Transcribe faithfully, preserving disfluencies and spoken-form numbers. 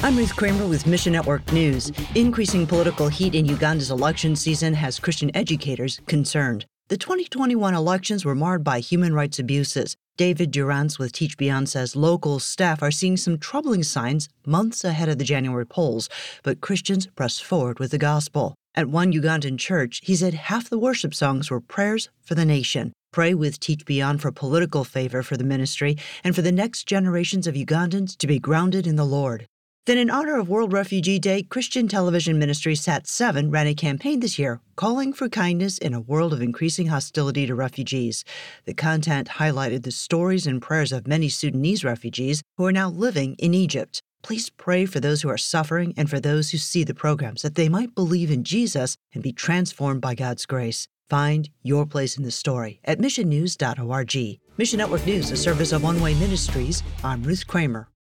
I'm Ruth Kramer with Mission Network News. Increasing political heat in Uganda's election season has Christian educators concerned. The twenty twenty-one elections were marred by human rights abuses. David Durance with Teach Beyond says local staff are seeing some troubling signs months ahead of the January polls, but Christians press forward with the gospel. At one Ugandan church, he said half the worship songs were prayers for the nation. Pray with Teach Beyond for political favor for the ministry and for the next generations of Ugandans to be grounded in the Lord. Then, in honor of World Refugee Day, Christian television ministry Sat seven ran a campaign this year calling for kindness in a world of increasing hostility to refugees. The content highlighted the stories and prayers of many Sudanese refugees who are now living in Egypt. Please pray for those who are suffering and for those who see the programs, that they might believe in Jesus and be transformed by God's grace. Find your place in the story at mission news dot org. Mission Network News, a service of One Way Ministries. I'm Ruth Kramer.